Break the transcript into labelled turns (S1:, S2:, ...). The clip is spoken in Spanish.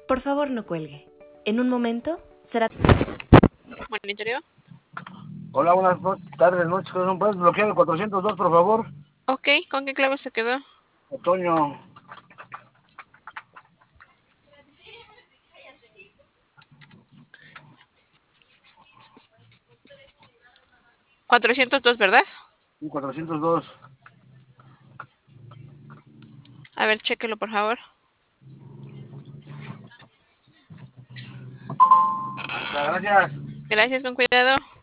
S1: Por favor, no cuelgue. En un momento será...
S2: Monitoreo.
S3: Hola, buenas tardes, noches. ¿No puedes bloquear el 402, por favor?
S2: Ok, ¿con qué clave se quedó?
S3: Otoño.
S2: ¿402, verdad?
S3: Sí, 402.
S2: A ver, chéquelo, por favor.
S3: Gracias.
S2: Gracias, con cuidado.